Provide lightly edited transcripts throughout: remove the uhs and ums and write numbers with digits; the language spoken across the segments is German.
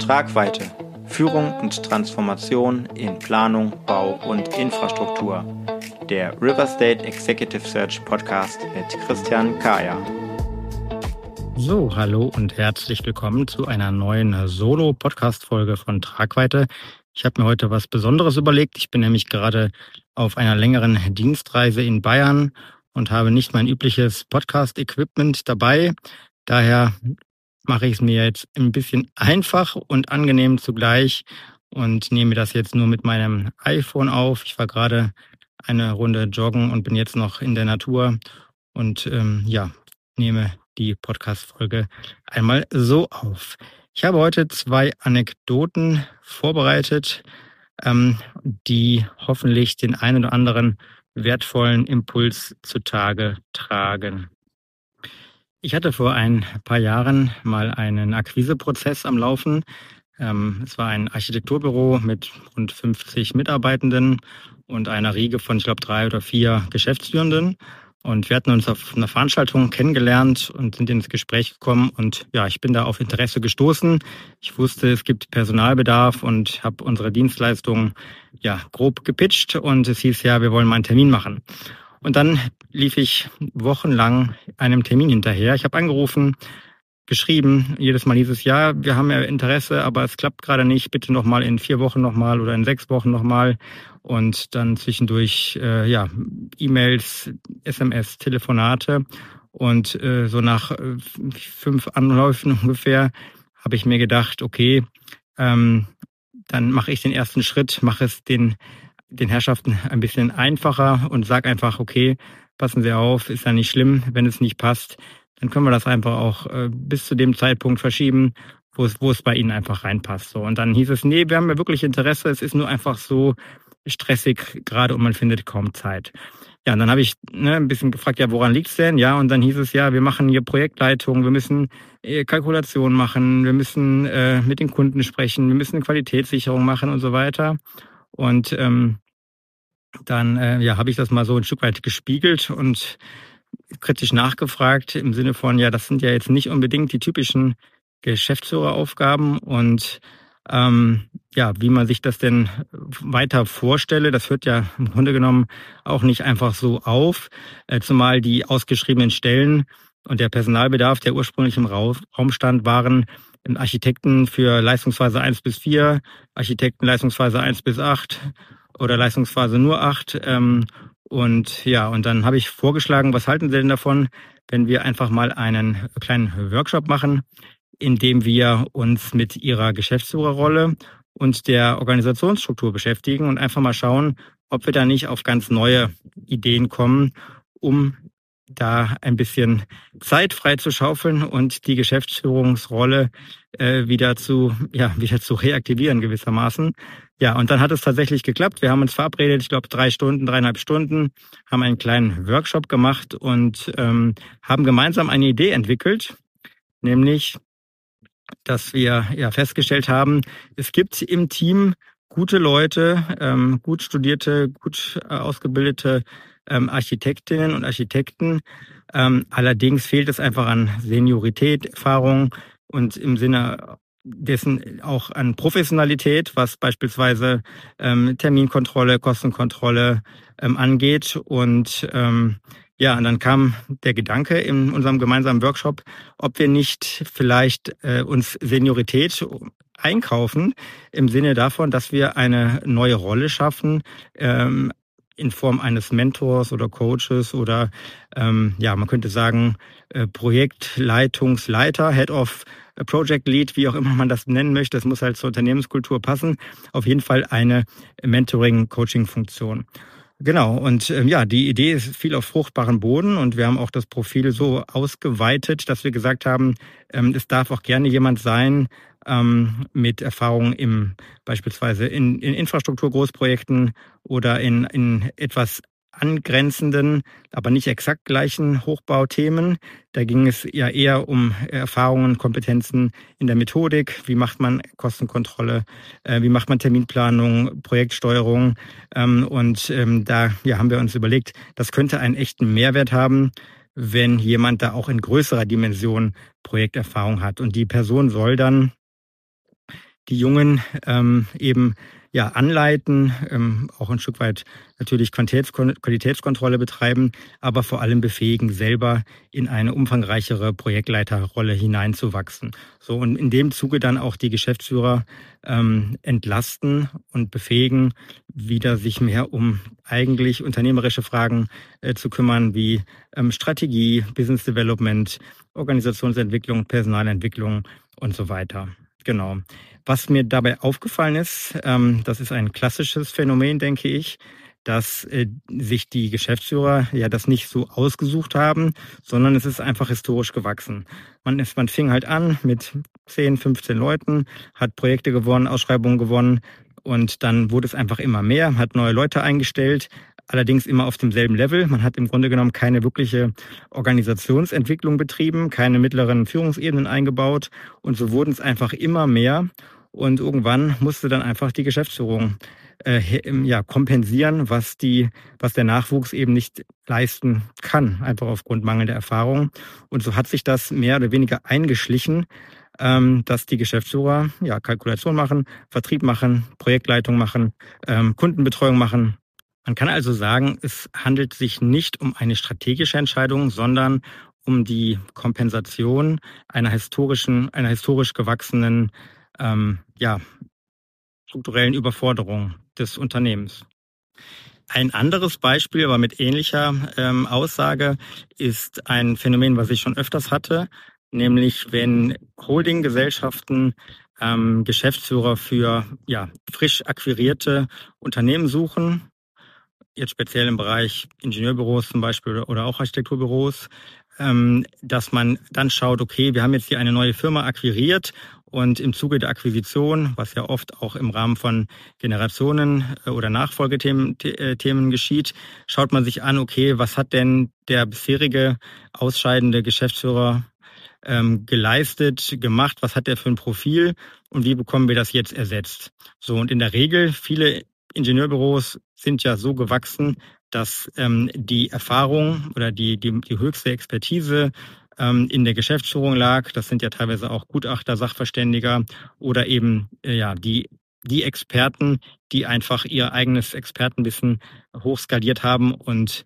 Tragweite. Führung und Transformation in Planung, Bau und Infrastruktur. Der River State Executive Search Podcast mit Christian Kaya. So, hallo und herzlich willkommen zu einer neuen Solo-Podcast-Folge von Tragweite. Ich habe mir heute was Besonderes überlegt. Ich bin nämlich gerade auf einer längeren Dienstreise in Bayern und habe nicht mein übliches Podcast-Equipment dabei. Daher mache ich es mir jetzt ein bisschen einfach und angenehm zugleich und nehme das jetzt nur mit meinem iPhone auf. Ich war gerade eine Runde joggen und bin jetzt noch in der Natur und nehme die Podcast-Folge einmal so auf. Ich habe heute 2 Anekdoten vorbereitet, die hoffentlich den einen oder anderen wertvollen Impuls zutage tragen. Ich hatte vor ein paar Jahren mal einen Akquiseprozess am Laufen. Es war ein Architekturbüro mit rund 50 Mitarbeitenden und einer Riege von, ich glaube, 3 oder 4 Geschäftsführenden. Und wir hatten uns auf einer Veranstaltung kennengelernt und sind ins Gespräch gekommen. Und ja, ich bin da auf Interesse gestoßen. Ich wusste, es gibt Personalbedarf und habe unsere Dienstleistung grob gepitcht. Und es hieß ja, wir wollen mal einen Termin machen. Und dann lief ich wochenlang einem Termin hinterher. Ich habe angerufen, geschrieben, jedes Mal dieses Jahr, wir haben ja Interesse, aber es klappt gerade nicht, bitte nochmal in 4 Wochen nochmal oder in 6 Wochen nochmal. Und dann zwischendurch E-Mails, SMS, Telefonate. Und so nach 5 Anläufen ungefähr habe ich mir gedacht, okay, dann mache ich den ersten Schritt, mache es den Herrschaften ein bisschen einfacher und sag einfach, okay, passen Sie auf, ist ja nicht schlimm, wenn es nicht passt, dann können wir das einfach auch bis zu dem Zeitpunkt verschieben, wo es bei Ihnen einfach reinpasst. So. Und dann hieß es, nee, wir haben ja wirklich Interesse, es ist nur einfach so stressig gerade und man findet kaum Zeit. Ja, und dann habe ich ein bisschen gefragt, ja, woran liegt's denn? Ja, und dann hieß es, ja, wir machen hier Projektleitung, wir müssen Kalkulationen machen, wir müssen mit den Kunden sprechen, wir müssen Qualitätssicherung machen und so weiter. Und dann habe ich das mal so ein Stück weit gespiegelt und kritisch nachgefragt im Sinne von, ja, das sind ja jetzt nicht unbedingt die typischen Geschäftsführeraufgaben und wie man sich das denn weiter vorstelle, das hört ja im Grunde genommen auch nicht einfach so auf, zumal die ausgeschriebenen Stellen und der Personalbedarf, der ursprünglich im Raum stand, waren Architekten für Leistungsphase 1 bis 4, Architekten Leistungsphase 1 bis 8 oder Leistungsphase nur 8. Und dann habe ich vorgeschlagen, was halten Sie denn davon, wenn wir einfach mal einen kleinen Workshop machen, in dem wir uns mit Ihrer Geschäftsführerrolle und der Organisationsstruktur beschäftigen und einfach mal schauen, ob wir da nicht auf ganz neue Ideen kommen, um da ein bisschen Zeit frei zu schaufeln und die Geschäftsführungsrolle wieder zu reaktivieren gewissermaßen. Ja, und dann hat es tatsächlich geklappt. Wir haben uns verabredet, ich glaube 3,5 Stunden, haben einen kleinen Workshop gemacht und haben gemeinsam eine Idee entwickelt, nämlich, dass wir festgestellt haben, es gibt im Team gute Leute, gut studierte, gut ausgebildete Architektinnen und Architekten. Allerdings fehlt es einfach an Seniorität, Erfahrung und im Sinne dessen auch an Professionalität, was beispielsweise Terminkontrolle, Kostenkontrolle angeht. Und und dann kam der Gedanke in unserem gemeinsamen Workshop, ob wir nicht vielleicht uns Seniorität einkaufen, im Sinne davon, dass wir eine neue Rolle schaffen, in Form eines Mentors oder Coaches oder man könnte sagen Projektleitungsleiter, Head of Project Lead, wie auch immer man das nennen möchte. Das muss halt zur Unternehmenskultur passen. Auf jeden Fall eine Mentoring-Coaching-Funktion. Genau, und die Idee ist viel auf fruchtbaren Boden und wir haben auch das Profil so ausgeweitet, dass wir gesagt haben, es darf auch gerne jemand sein mit Erfahrung beispielsweise in Infrastrukturgroßprojekten oder in etwas angrenzenden, aber nicht exakt gleichen Hochbauthemen. Da ging es ja eher um Erfahrungen, Kompetenzen in der Methodik. Wie macht man Kostenkontrolle? Wie macht man Terminplanung, Projektsteuerung? Da haben wir uns überlegt, das könnte einen echten Mehrwert haben, wenn jemand da auch in größerer Dimension Projekterfahrung hat. Und die Person soll dann die Jungen eben anleiten, auch ein Stück weit natürlich Qualitätskontrolle betreiben, aber vor allem befähigen, selber in eine umfangreichere Projektleiterrolle hineinzuwachsen. So, und in dem Zuge dann auch die Geschäftsführer entlasten und befähigen, wieder sich mehr um eigentlich unternehmerische Fragen zu kümmern, wie Strategie, Business Development, Organisationsentwicklung, Personalentwicklung und so weiter. Genau. Was mir dabei aufgefallen ist, das ist ein klassisches Phänomen, denke ich, dass sich die Geschäftsführer das nicht so ausgesucht haben, sondern es ist einfach historisch gewachsen. Man fing halt an mit 10, 15 Leuten, hat Projekte gewonnen, Ausschreibungen gewonnen und dann wurde es einfach immer mehr, hat neue Leute eingestellt, allerdings immer auf demselben Level. Man hat im Grunde genommen keine wirkliche Organisationsentwicklung betrieben, keine mittleren Führungsebenen eingebaut und so wurden es einfach immer mehr. Und irgendwann musste dann einfach die Geschäftsführung kompensieren, was der Nachwuchs eben nicht leisten kann, einfach aufgrund mangelnder Erfahrung. Und so hat sich das mehr oder weniger eingeschlichen, dass die Geschäftsführer Kalkulation machen, Vertrieb machen, Projektleitung machen, Kundenbetreuung machen. Man kann also sagen, es handelt sich nicht um eine strategische Entscheidung, sondern um die Kompensation einer historisch gewachsenen strukturellen Überforderung des Unternehmens. Ein anderes Beispiel, aber mit ähnlicher Aussage, ist ein Phänomen, was ich schon öfters hatte, nämlich wenn Holdinggesellschaften Geschäftsführer für frisch akquirierte Unternehmen suchen, jetzt speziell im Bereich Ingenieurbüros zum Beispiel oder auch Architekturbüros, dass man dann schaut, okay, wir haben jetzt hier eine neue Firma akquiriert und im Zuge der Akquisition, was ja oft auch im Rahmen von Generationen oder Nachfolgethemen geschieht, schaut man sich an, okay, was hat denn der bisherige ausscheidende Geschäftsführer geleistet, gemacht, was hat der für ein Profil und wie bekommen wir das jetzt ersetzt? So, und in der Regel, viele Ingenieurbüros sind ja so gewachsen, dass die Erfahrung oder die höchste Expertise in der Geschäftsführung lag. Das sind ja teilweise auch Gutachter, Sachverständiger oder eben die Experten, die einfach ihr eigenes Expertenwissen hochskaliert haben und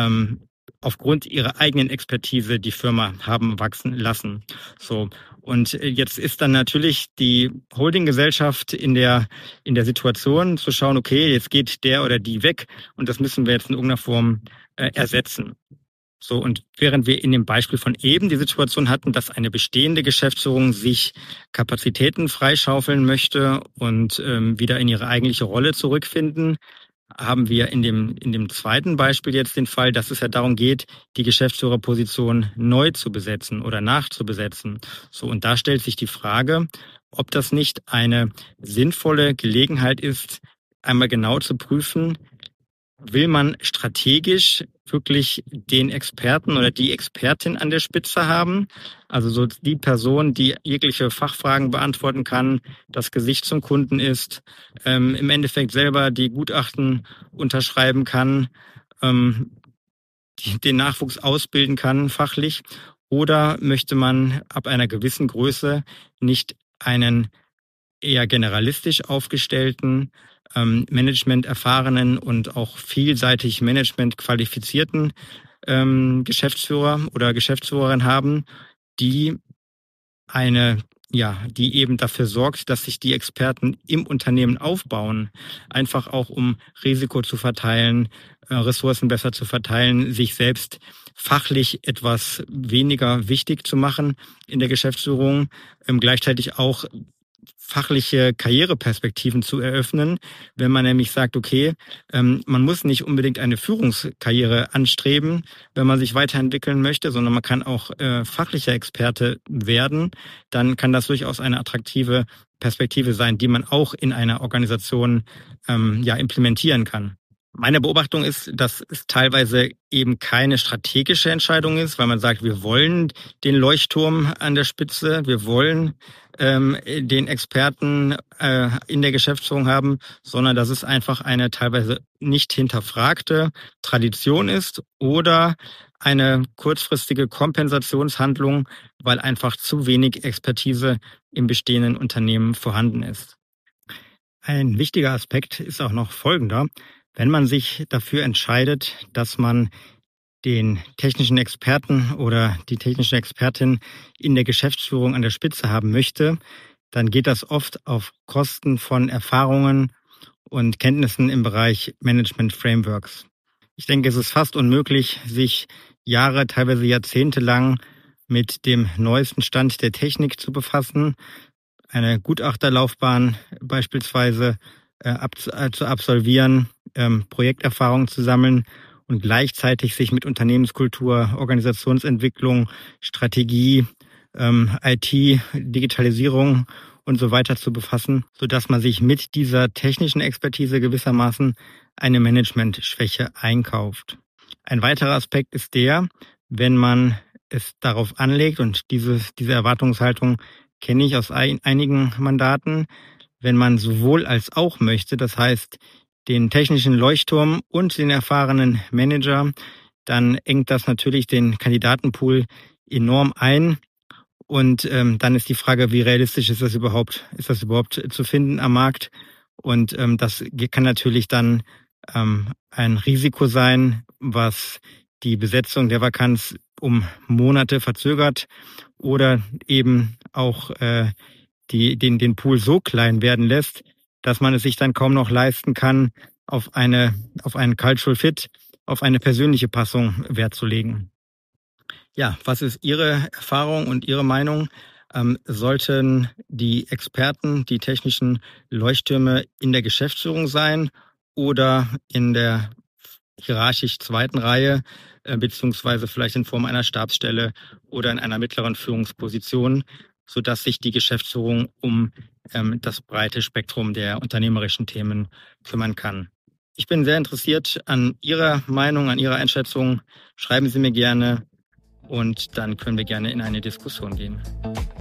aufgrund ihrer eigenen Expertise die Firma haben wachsen lassen. So. Und jetzt ist dann natürlich die Holdinggesellschaft in der Situation zu schauen, okay, jetzt geht der oder die weg und das müssen wir jetzt in irgendeiner Form ersetzen. So, und während wir in dem Beispiel von eben die Situation hatten, dass eine bestehende Geschäftsführung sich Kapazitäten freischaufeln möchte und wieder in ihre eigentliche Rolle zurückfinden, haben wir in dem zweiten Beispiel jetzt den Fall, dass es ja darum geht, die Geschäftsführerposition neu zu besetzen oder nachzubesetzen. So, und da stellt sich die Frage, ob das nicht eine sinnvolle Gelegenheit ist, einmal genau zu prüfen, will man strategisch wirklich den Experten oder die Expertin an der Spitze haben? Also so die Person, die jegliche Fachfragen beantworten kann, das Gesicht zum Kunden ist, im Endeffekt selber die Gutachten unterschreiben kann, den Nachwuchs ausbilden kann fachlich? Oder möchte man ab einer gewissen Größe nicht einen eher generalistisch aufgestellten, Management erfahrenen und auch vielseitig Management qualifizierten Geschäftsführer oder Geschäftsführerin haben, die eben dafür sorgt, dass sich die Experten im Unternehmen aufbauen, einfach auch um Risiko zu verteilen, Ressourcen besser zu verteilen, sich selbst fachlich etwas weniger wichtig zu machen in der Geschäftsführung, gleichzeitig auch fachliche Karriereperspektiven zu eröffnen, wenn man nämlich sagt, okay, man muss nicht unbedingt eine Führungskarriere anstreben, wenn man sich weiterentwickeln möchte, sondern man kann auch fachlicher Experte werden, dann kann das durchaus eine attraktive Perspektive sein, die man auch in einer Organisation implementieren kann. Meine Beobachtung ist, dass es teilweise eben keine strategische Entscheidung ist, weil man sagt, wir wollen den Leuchtturm an der Spitze, wir wollen den Experten in der Geschäftsführung haben, sondern dass es einfach eine teilweise nicht hinterfragte Tradition ist oder eine kurzfristige Kompensationshandlung, weil einfach zu wenig Expertise im bestehenden Unternehmen vorhanden ist. Ein wichtiger Aspekt ist auch noch folgender. Wenn man sich dafür entscheidet, dass man den technischen Experten oder die technische Expertin in der Geschäftsführung an der Spitze haben möchte, dann geht das oft auf Kosten von Erfahrungen und Kenntnissen im Bereich Management Frameworks. Ich denke, es ist fast unmöglich, sich Jahre, teilweise Jahrzehnte lang mit dem neuesten Stand der Technik zu befassen, eine Gutachterlaufbahn beispielsweise zu absolvieren, Projekterfahrung zu sammeln und gleichzeitig sich mit Unternehmenskultur, Organisationsentwicklung, Strategie, IT, Digitalisierung und so weiter zu befassen, sodass man sich mit dieser technischen Expertise gewissermaßen eine Managementschwäche einkauft. Ein weiterer Aspekt ist der, wenn man es darauf anlegt, und diese Erwartungshaltung kenne ich aus einigen Mandaten, wenn man sowohl als auch möchte, das heißt den technischen Leuchtturm und den erfahrenen Manager, dann engt das natürlich den Kandidatenpool enorm ein. Und dann ist die Frage, wie realistisch ist das überhaupt zu finden am Markt? Und das kann natürlich dann ein Risiko sein, was die Besetzung der Vakanz um Monate verzögert oder eben auch den Pool so klein werden lässt, dass man es sich dann kaum noch leisten kann, auf einen Cultural Fit, auf eine persönliche Passung Wert zu legen. Ja, was ist Ihre Erfahrung und Ihre Meinung? Sollten die Experten, die technischen Leuchttürme in der Geschäftsführung sein oder in der hierarchisch zweiten Reihe, beziehungsweise vielleicht in Form einer Stabsstelle oder in einer mittleren Führungsposition, sodass sich die Geschäftsführung um das breite Spektrum der unternehmerischen Themen kümmern kann? Ich bin sehr interessiert an Ihrer Meinung, an Ihrer Einschätzung. Schreiben Sie mir gerne und dann können wir gerne in eine Diskussion gehen.